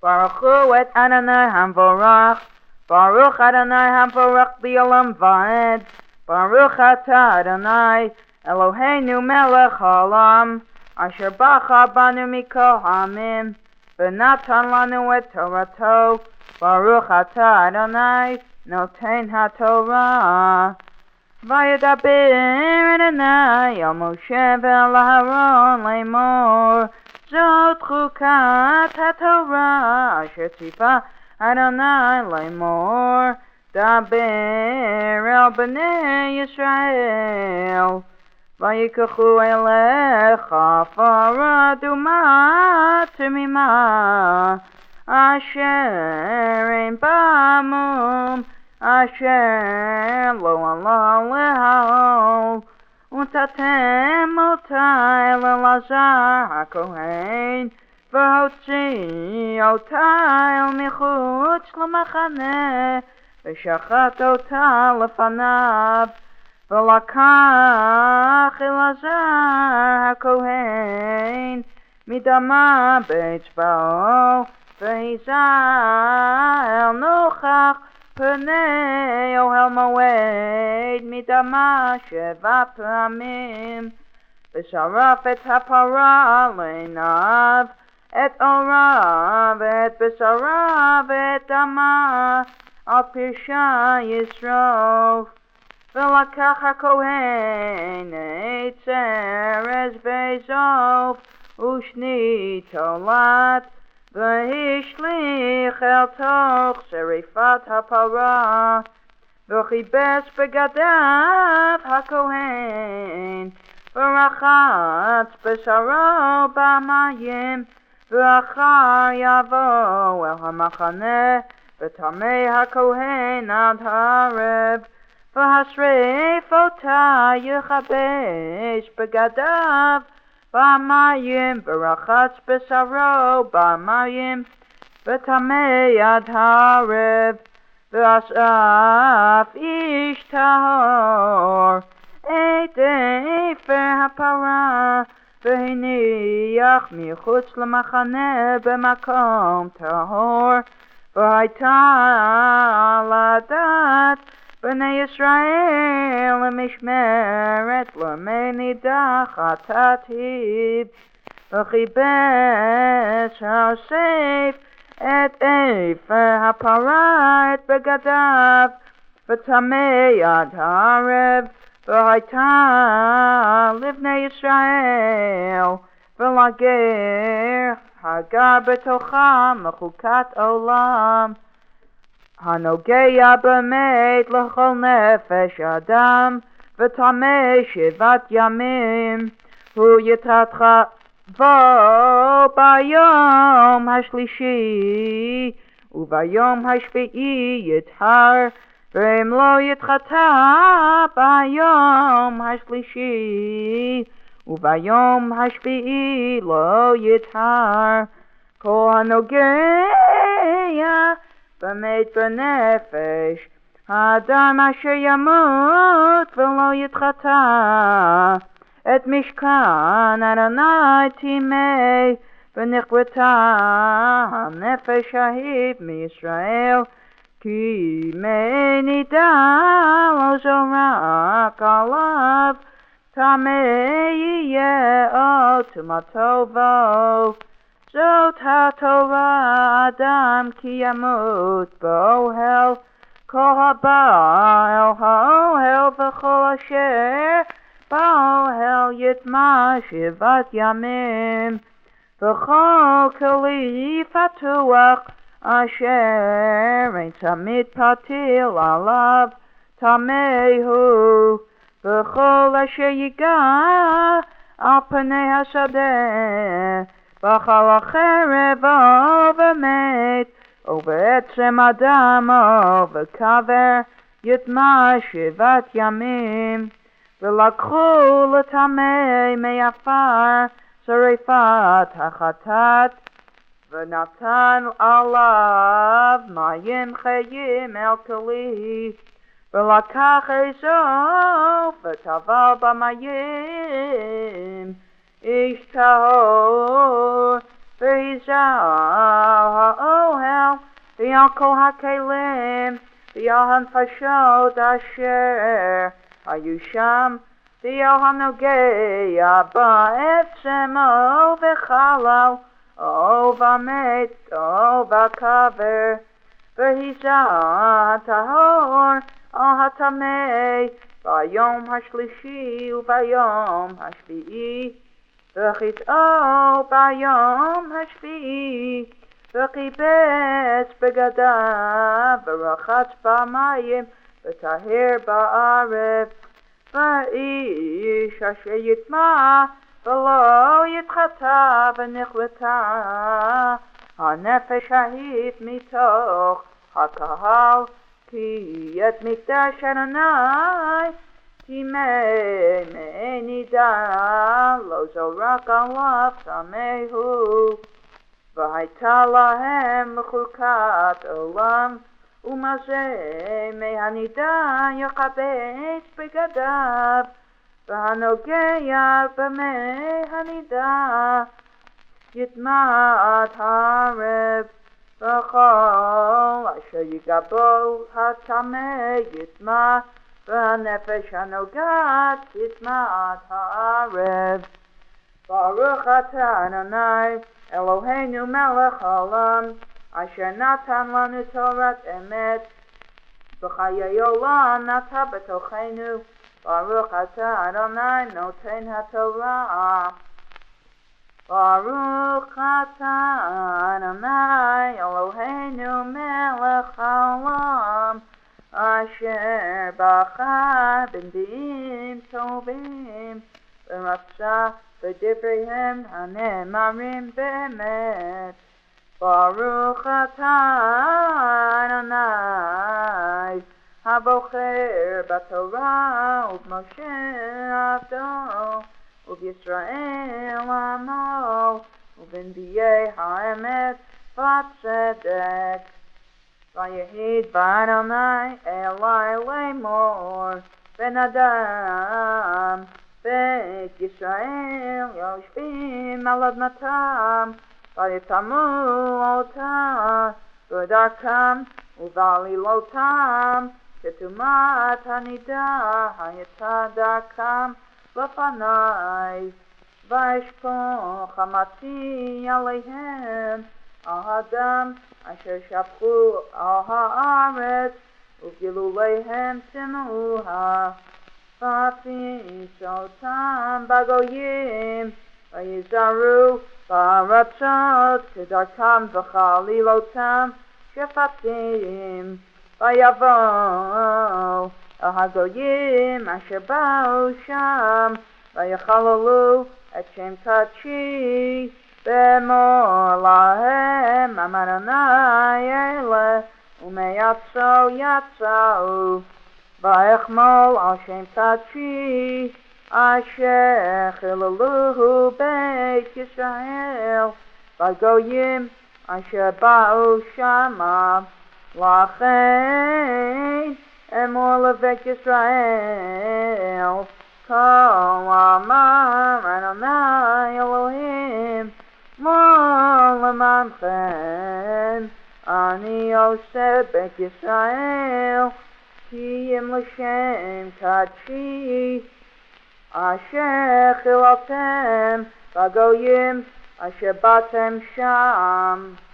Baruch hu et Adonai hamvorach. Baruch Adonai hamvorach b'olam va'ed. Baruch atah Adonai Eloheinu melech haolam. Asher bacha banu mikol hamim. V'natan lanu et Torato. Baruch atah Adonai noten haTorah. Vayedaber Adonai el Moshe ve'el Aharon lemor. Zot chukat haTorah asher tzipah Adonai lemor. Daber el bnei Yisrael. Vayikachu elecha farah adumah tamimah. Asher ein bamum. Asher lo Allah lehal. Utatem otai l'Elazar hakohen. V'hotzi otai michutz l'machaneh. V'shachat otai lefanav. V'lakach Elazar hakohen. Midama b'etzba'o. V'hizal nochach. Pnei ohel moed midama sheva pamim. V'sharaf et hapara leinav. Et orav et b'sarav et dama. Al pirsha yisrof. V'lakach hakohen et zeres bezof. Ushni tolat. V'hishlich el toch serifat hapara. V'chibes begadav hakohen. V'rachatz b'saro b'mayim. V'achar yavo el hamachaneh. V'tamei hakohen ad harev. V'hasreif otah yechabesh begadav. B'mayim v'rachatz b'saro b'mayim v'tamei ad harev v'asaf ish tahor et efer hapara v'hiniach michutz l'machaneh b'makom tahor v'hayta ladat B'nei Yisrael mishmeret l'menidach hatativ v'chibes ha'osef et efer hapara et begadav v'tamei ad harev v'hayta livnei Yisrael v'lager hagar b'tocha mechukat olam Hanogeya b'met l'chol nefesh adam v'tamei shivat yamim hu yitratcha vo bayom hashlishi ubayom hashvi'i yithar v'im lo yitchata bayom hashlishi ubayom hashvi'i lo yithar kol hanogeya B'met b'nefesh Adam asher yamut v'lo yitchata Et mishkan Adonai timei V'nichbeta nefesh ahiv miYisrael Ki mei nida lo zorak alav Tamei yeh o tumatovo Zot haTorah Adam ki yamut b'ohel Kol haba el ha'ohel v'chol asher b'ohel yitma shivat yamim V'chol keli fatuach asher ein tamid patil alav tamehu V'chol asher yiga al panei hasadeh V'chal acherev v'met ובעצם אדמו וקבר יטמע 7 ימים ולקחו לטמא מעפר שריפת החטאת ונתן עליו מים חיים אל כלי ולקח אסוף וטבל במים איש טהור והזל ועל כל הכלים ועל הנפשות אשר היו שם ועל הנוגע בעצמו וחלל או במת או בקבר והיזה הטהור על הטמא ביום השלישי וביום השביעי וחיטאו ביום השביעי וכיבס בגדיו ורחץ במים וטהר בערב ואיש אשר יטמא ולא יתחטא ונכלתה הנפש ההיא מתוך הקהל כי את מקדש אדוני טימא מענידה לא זרק עליו טמא הוא והייתה להם לחוקת עולם ומזה מהנידה יכבס בגדיו והנוגע במי הנידה יטמא ערב וכל אשר יגבו הטמא יטמא והנפש הנוגעת יטמא ערב ברוך אתה אדוני אלוהינו מלך העולם אשר נתן לנו תורת אמת וחיי עולם נטע בתוכנו ברוך אתה אדוני נותן התורה ברוך אתה אדוני אלוהינו מלך העולם אשר בחר בנביאים טובים ורצה בדבריהם הנאמרים באמת ברוך אתה אדוני הבוחר בתורה ובמשה עבדו ובישראל עמו ובנביאי האמת והצדק ויהי באדוני אלי לאמור בן אדם בית ישראל יושבים על אדמתם ויטמאו אותה בדרכם ובעלילותם כטומאת הנידה הייתה דרכם לפני וישפוך חמתי עליהם על הדם אשר שפכו על הארץ וגילוליהם טימאוה ואפיץ אותם בגויים ויזהרו בארצות כדרכם וחלילותם שפטים ויבואו אל הגויים אשר באו שם ויחללו את שם קדשי באמור להם אמר אדוני אלה ומארצו יצאו ואחמול על שם קדשי אשר חיללוהו בית ישראל והגויים אשר באו שמה לכן אמור לבית ישראל כה אמר אדוני אלוהים לא למענכם אני עושה בית ישראל כי אם לשם קדשי אשר חיללתם בגויים אשר באתם שם